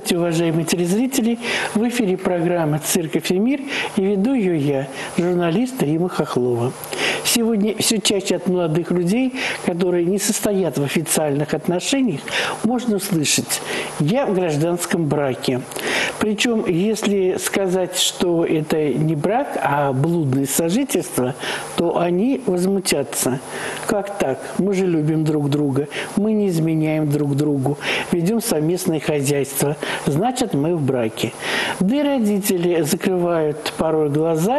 Здравствуйте, уважаемые телезрители! В эфире программа «Церковь и мир» и веду ее я, журналист Рима Хохлова. Сегодня все чаще от молодых людей, которые не состоят в официальных отношениях, можно услышать «я в гражданском браке». Причем, если сказать, что это не брак, а блудное сожительство, то они возмутятся. Как так? Мы же любим друг друга, мы не изменяем друг другу, ведем совместное хозяйство, значит, мы в браке. Да и родители закрывают порой глаза,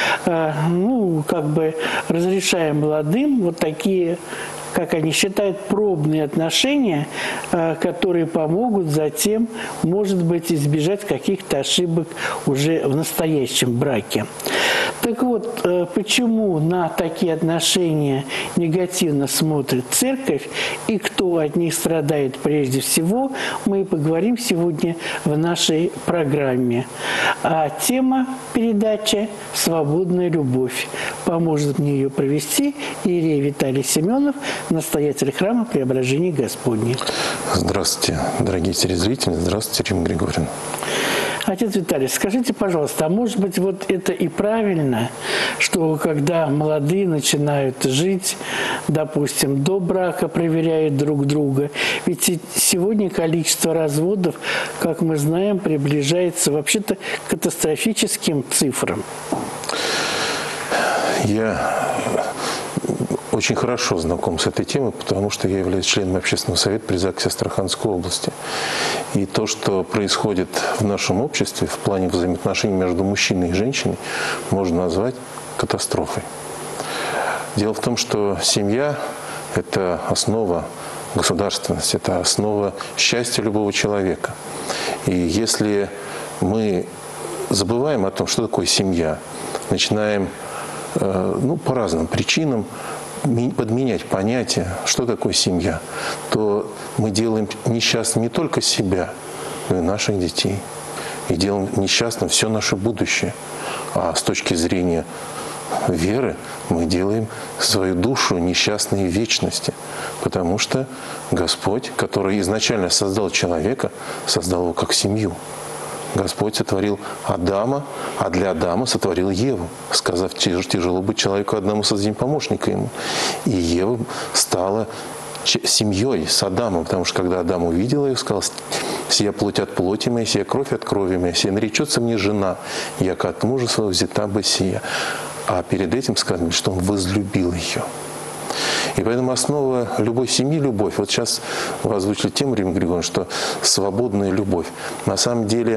разрешая молодым вот такие, как они считают, пробные отношения, которые помогут затем, может быть, избежать каких-то ошибок уже в настоящем браке. Так вот, почему на такие отношения негативно смотрит церковь и кто от них страдает прежде всего, мы и поговорим сегодня в нашей программе. А тема передачи «Свободная любовь». Поможет мне ее провести иерей Виталий Семенов, настоятель храма Преображения Господня. Здравствуйте, дорогие телезрители. Здравствуйте, Рима Григорьевна. Отец Виталий, скажите, пожалуйста, а может быть вот это и правильно, что когда молодые начинают жить, допустим, до брака, проверяют друг друга, ведь сегодня количество разводов, как мы знаем, приближается вообще-то к катастрофическим цифрам. Я очень хорошо знаком с этой темой, потому что я являюсь членом Общественного совета при ЗАГСе Астраханской области. И то, что происходит в нашем обществе в плане взаимоотношений между мужчиной и женщиной, можно назвать катастрофой. Дело в том, что семья – это основа государственности, это основа счастья любого человека. И если мы забываем о том, что такое семья, начинаем по разным причинам подменять понятие, что такое семья, то мы делаем несчастным не только себя, но и наших детей. И делаем несчастным все наше будущее. А с точки зрения веры мы делаем свою душу несчастной в вечности. Потому что Господь, который изначально создал человека, создал его как семью. Господь сотворил Адама, а для Адама сотворил Еву, сказав, тяжело быть человеку одному, создадим помощника ему. И Ева стала семьей с Адамом, потому что когда Адам увидел ее, сказал, «Сия плоть от плоти моей, сия кровь от крови моей, сия наречется мне жена, яко от мужа своего взята бы сия». А перед этим сказано, что он возлюбил ее. И поэтому основа любой семьи – любовь. Вот сейчас вы озвучили тему, Рима Григорьевна, что свободная любовь. На самом деле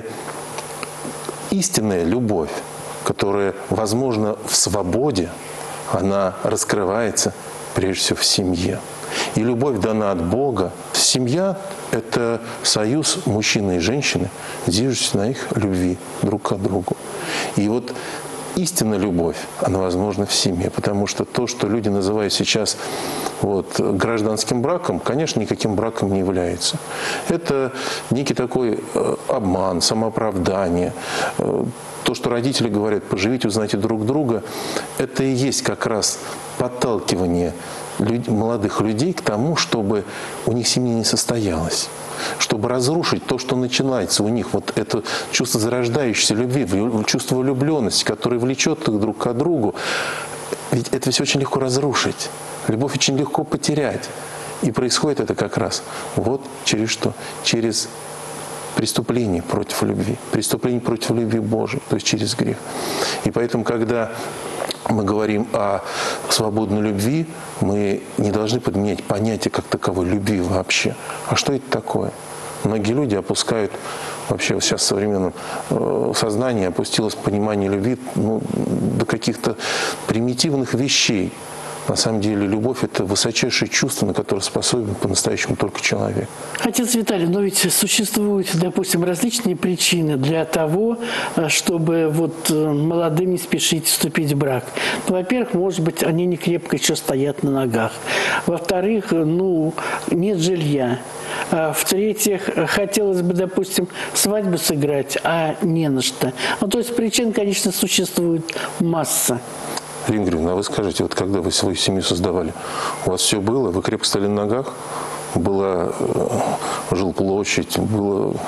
истинная любовь, которая возможна в свободе, она раскрывается прежде всего в семье. И любовь дана от Бога. Семья – это союз мужчины и женщины, зиждущийся на их любви друг к другу. И вот истинная любовь, она возможна в семье, потому что то, что люди называют сейчас гражданским браком, конечно, никаким браком не является. Это некий такой обман, самооправдание. То, что родители говорят, поживите, узнайте друг друга, это и есть как раз подталкивание молодых людей к тому, чтобы у них семья не состоялась. Чтобы разрушить то, что начинается у них, вот это чувство зарождающейся любви, чувство влюбленности, которое влечет их друг к другу. Ведь это все очень легко разрушить. Любовь очень легко потерять. И происходит это как раз вот через что? Через преступление против любви. Преступление против любви Божией, то есть через грех. И поэтому, когда мы говорим о свободной любви, мы не должны подменять понятие как таковой любви вообще. А что это такое? Многие люди опускают, вообще сейчас в современном сознании опустилось понимание любви до каких-то примитивных вещей. На самом деле любовь – это высочайшее чувство, на которое способен по-настоящему только человек. Отец Виталий, но ведь существуют, допустим, различные причины для того, чтобы молодым не спешить вступить в брак. Во-первых, может быть, они не крепко еще стоят на ногах. Во-вторых, нет жилья. В-третьих, хотелось бы, допустим, свадьбу сыграть, а не на что. То есть причин, конечно, существует масса. Рима Григорьевна, а вы скажите, вот когда вы свою семью создавали, у вас все было, вы крепко стояли на ногах, была жилплощадь, было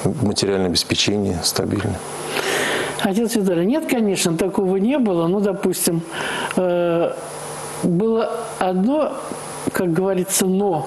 материальное обеспечение стабильное. Отец Виталий, нет, конечно, такого не было. Ну, допустим, было одно, как говорится, но.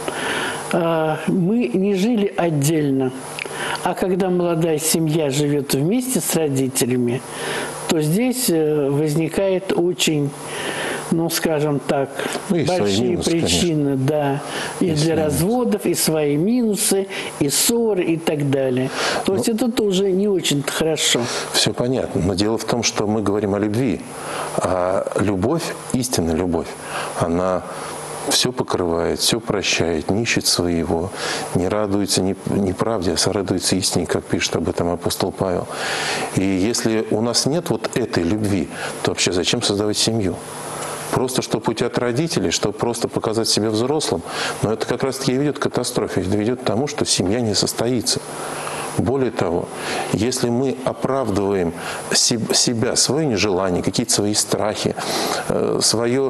Мы не жили отдельно. А когда молодая семья живет вместе с родителями, то здесь возникает очень, ну, скажем так, большие минусы, причины, конечно. Да, и Есть для минусы. разводов, и свои минусы, и ссоры, и так далее. То есть это тоже не очень-то хорошо. Все понятно. Но дело в том, что мы говорим о любви. А любовь, истинная любовь, она все покрывает, все прощает, не ищет своего, не радуется неправде, а сорадуется истине, как пишет об этом апостол Павел. И если у нас нет вот этой любви, то вообще зачем создавать семью? Просто чтобы уйти от родителей, чтобы просто показать себя взрослым. Но это как раз-таки и ведет к катастрофе, это ведет к тому, что семья не состоится. Более того, если мы оправдываем себя, свое нежелание, какие-то свои страхи, свое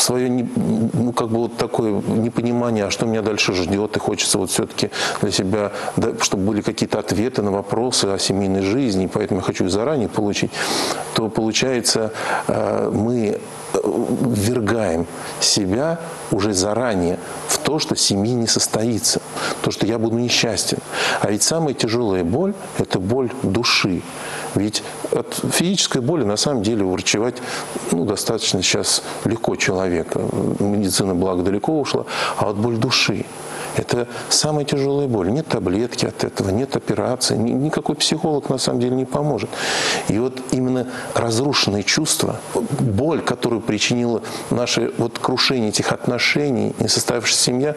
ну, как бы вот такое непонимание, а что меня дальше ждет, и хочется вот все-таки для себя, чтобы были какие-то ответы на вопросы о семейной жизни, поэтому я хочу их заранее получить, то получается мы ввергаем себя уже заранее в то, что семьи не состоится, то, что я буду несчастен. А ведь самая тяжелая боль – это боль души. Ведь от физической боли на самом деле уврачевать достаточно сейчас легко человека. Медицина, благо, далеко ушла. А вот боль души – это самая тяжелая боль. Нет таблетки от этого, нет операции. Никакой психолог на самом деле не поможет. И вот именно разрушенные чувства, боль, которую причинило наше вот крушение этих отношений, несостоявшаяся семья,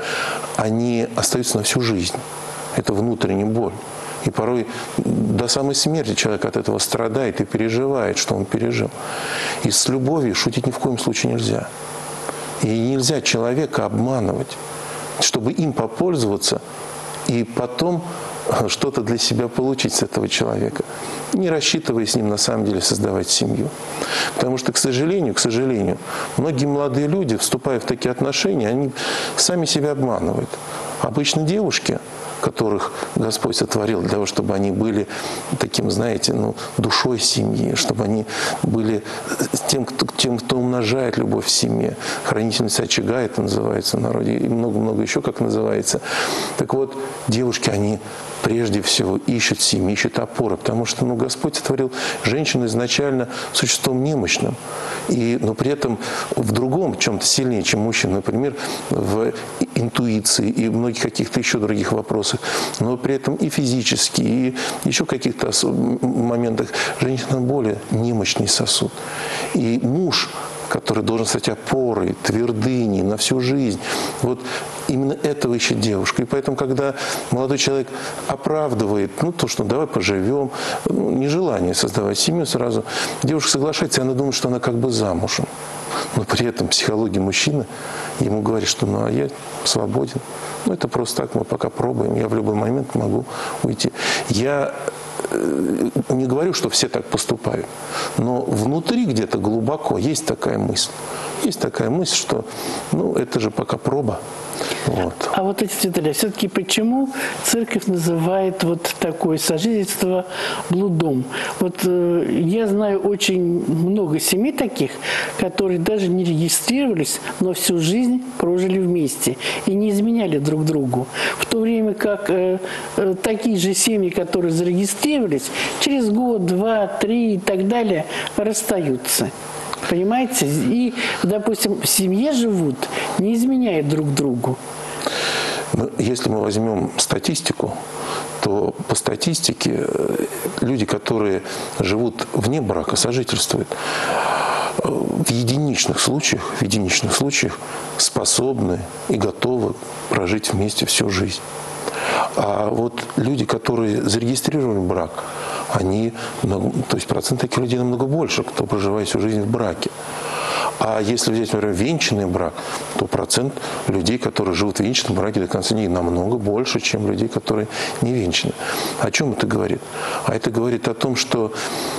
они остаются на всю жизнь. Это внутренняя боль. И порой до самой смерти человек от этого страдает и переживает, что он пережил. И с любовью шутить ни в коем случае нельзя. И нельзя человека обманывать, чтобы им попользоваться и потом что-то для себя получить с этого человека, не рассчитывая с ним на самом деле создавать семью. Потому что, к сожалению, многие молодые люди, вступая в такие отношения, они сами себя обманывают. Обычно девушки, которых Господь сотворил для того, чтобы они были таким, знаете, душой семьи, чтобы они были тем, кто умножает любовь в семье. Хранительница очага, это называется в народе, и много-много еще как называется. Так вот, девушки, они прежде всего ищут семьи, ищут опоры, потому что Господь сотворил женщину изначально существом немощным, но при этом в другом, чем-то сильнее, чем мужчина, например, в интуиции и в многих каких-то еще других вопросах, но при этом и физически, и еще в каких-то моментах женщина более немощный сосуд. И муж, который должен стать опорой, твердыней на всю жизнь. Вот именно этого ищет девушка. И поэтому, когда молодой человек оправдывает, то, что давай поживем, нежелание создавать семью сразу, девушка соглашается, и она думает, что она как бы замужем. Но при этом психология мужчины ему говорит, что а я свободен. Это просто так, мы пока пробуем, я в любой момент могу уйти. Я не говорю, что все так поступают, но внутри где-то глубоко есть такая мысль. Есть такая мысль, что это же пока проба. Вот. А вот, отец Виталий, все-таки почему церковь называет вот такое сожительство блудом? Вот я знаю очень много семей таких, которые даже не регистрировались, но всю жизнь прожили вместе и не изменяли друг другу. В то время как такие же семьи, которые зарегистрировались, через год, два, три и так далее расстаются. Понимаете? И, допустим, в семье живут, не изменяя друг другу. Если мы возьмем статистику, то по статистике люди, которые живут вне брака, сожительствуют, в единичных случаях способны и готовы прожить вместе всю жизнь. А вот люди, которые зарегистрировали брак, то есть процент таких людей намного больше, кто проживает всю жизнь в браке. А если взять, например, венчанный брак, то процент людей, которые живут в венчанном браке до конца дней, намного больше, чем людей, которые не венчаны. О чем это говорит? А это говорит о том, что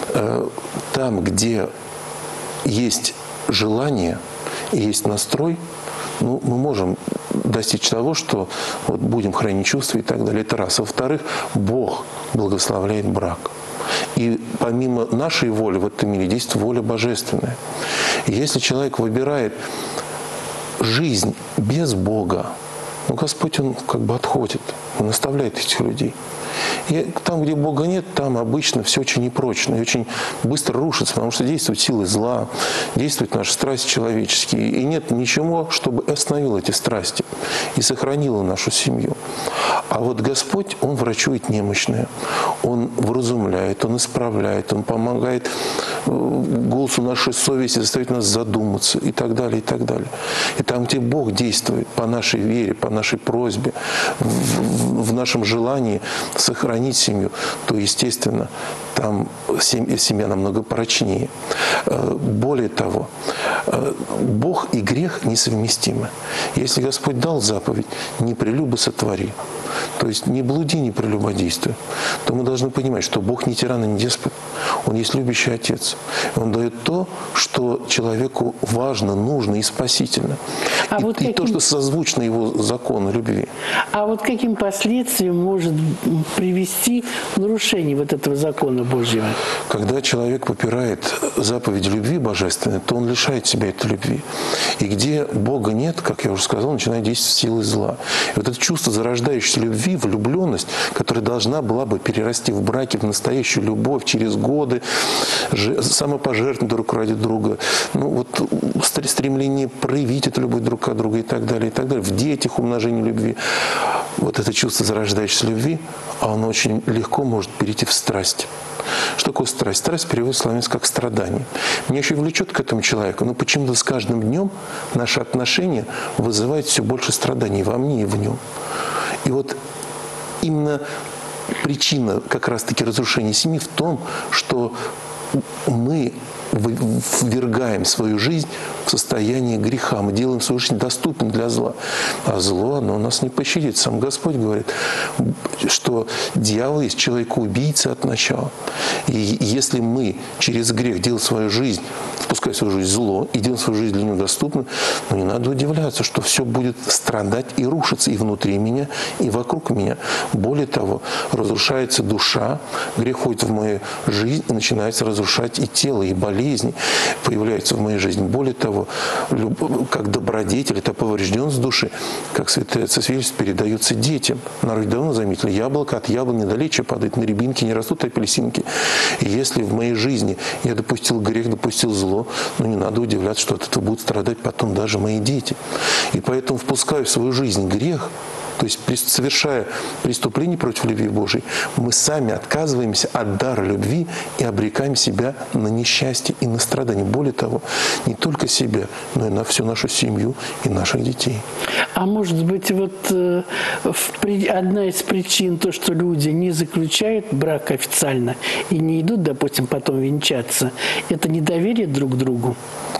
там, где есть желание и есть настрой, мы можем достичь того, что вот будем хранить чувства и так далее. Это раз. Во-вторых, Бог благословляет брак. И помимо нашей воли в этом мире действует воля божественная. И если человек выбирает жизнь без Бога, ну, Господь, Он как бы отходит, Он оставляет этих людей. И там, где Бога нет, там обычно все очень непрочно и очень быстро рушится, потому что действуют силы зла, действуют наши страсти человеческие. И нет ничего, чтобы остановило эти страсти и сохранило нашу семью. А вот Господь, Он врачует немощное, Он вразумляет, Он исправляет, Он помогает голосу нашей совести, заставить нас задуматься и так далее, и так далее. И там, где Бог действует по нашей вере, по нашей просьбе, в нашем желании сохранить семью, то, естественно, там семья намного прочнее. Более того, Бог и грех несовместимы. Если Господь дал заповедь «не прелюбо сотвори», то есть не блуди, не прелюбодействуй, то мы должны понимать, что Бог не тиран и не деспот. Он есть любящий Отец. Он дает то, что человеку важно, нужно и спасительно. И то, что созвучно Его закону любви. А вот каким последствиям может привести нарушение вот этого закона Божьего? Когда человек попирает заповедь любви божественной, то он лишает себя этой любви. И где Бога нет, как я уже сказал, начинает действовать силы зла. И вот это чувство зарождающейся любви, влюбленность, которая должна была бы перерасти в браке, в настоящую любовь через годы, самопожертвование друг ради друга, ну вот стремление проявить эту любовь друг от друга и так далее, и так далее. В детях умножение любви. Вот это чувство зарождающейся любви, оно очень легко может перейти в страсть. Что такое страсть? Страсть переводится славянски как страдание. Меня еще влечет к этому человеку, но почему-то с каждым днем наши отношения вызывают все больше страданий во мне и в нем. И вот именно причина как раз-таки разрушения семьи в том, что мы ввергаем свою жизнь в состояние греха. Мы делаем свою жизнь доступной для зла. А зло, оно нас не пощадит. Сам Господь говорит, что дьявол есть человека-убийца от начала. И если мы через грех делаем свою жизнь, впуская в свою жизнь зло, и делаем свою жизнь для него доступной, ну не надо удивляться, что все будет страдать и рушиться и внутри меня, и вокруг меня. Более того, разрушается душа, грех входит в мою жизнь и начинается разрушать и тело, и болезнь появляются в моей жизни. Более того, как добродетель, это поврежденность души, как святое свидетельство передается детям. Народ давно заметили, яблоко от яблони далече падает, на рябинке не растут апельсинки. И если в моей жизни я допустил грех, допустил зло, ну не надо удивляться, что от этого будут страдать потом даже мои дети. И поэтому, впуская в свою жизнь грех, то есть совершая преступление против любви Божией, мы сами отказываемся от дара любви и обрекаем себя на несчастье и на страдания. Более того, не только себя, но и на всю нашу семью и наших детей. А может быть, вот одна из причин, то, что люди не заключают брак официально и не идут, допустим, потом венчаться, это недоверие друг к другу?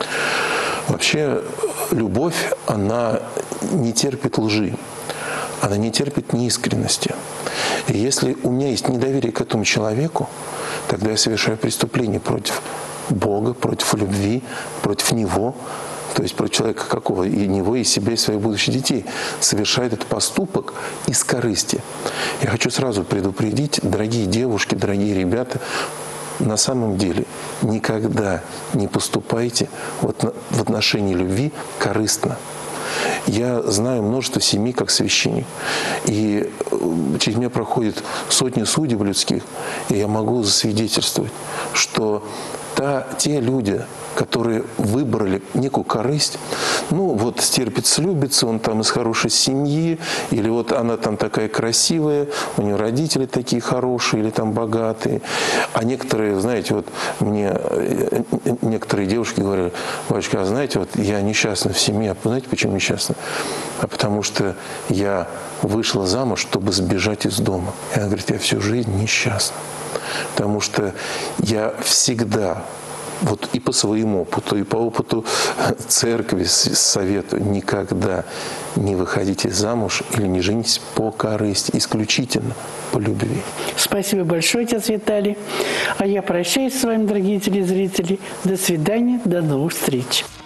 Вообще, любовь, она не терпит лжи. Она не терпит неискренности. И если у меня есть недоверие к этому человеку, тогда я совершаю преступление против Бога, против любви, против Него, то есть против человека какого? И Него, и себя, и своих будущих детей. Совершает этот поступок из корысти. Я хочу сразу предупредить, дорогие девушки, дорогие ребята, на самом деле никогда не поступайте в отношении любви корыстно. Я знаю множество семей как священник. И через меня проходят сотни судеб людских, и я могу засвидетельствовать, что те люди, которые выбрали некую корысть, ну вот стерпит, слюбится, он там из хорошей семьи, или вот она там такая красивая, у нее родители такие хорошие, или там богатые. А некоторые, знаете, вот мне некоторые девушки говорили, батюшка, а знаете, вот я несчастна в семье. А знаете, почему несчастна? А потому что я вышла замуж, чтобы сбежать из дома. И она говорит, я всю жизнь несчастна. Потому что я всегда, вот и по своему опыту, и по опыту церкви советую, никогда не выходите замуж или не женитесь по корысти, исключительно по любви. Спасибо большое, отец Виталий. А я прощаюсь с вами, дорогие телезрители. До свидания, до новых встреч.